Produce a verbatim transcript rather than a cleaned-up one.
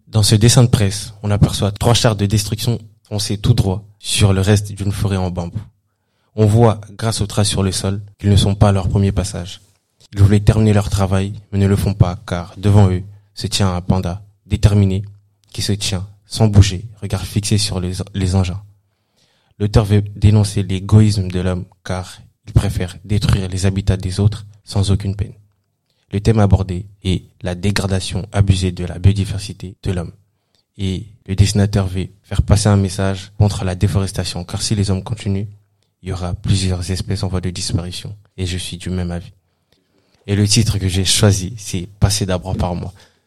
Dans ce dessin de presse, on aperçoit trois chars de destruction foncés tout droit sur le reste d'une forêt en bambou. On voit, grâce aux traces sur le sol, qu'ils ne sont pas à leur premier passage. Ils voulaient terminer leur travail, mais ne le font pas, car devant eux se tient un panda déterminé qui se tient sans bouger, regard fixé sur les, les engins. L'auteur veut dénoncer l'égoïsme de l'homme, car il préfère détruire les habitats des autres sans aucune peine. Le thème abordé est la dégradation abusée de la biodiversité de l'homme. Et le dessinateur veut faire passer un message contre la déforestation, car si les hommes continuent, il y aura plusieurs espèces en voie de disparition. Et je suis du même avis. Et le titre que j'ai choisi, c'est Passer d'abord par moi.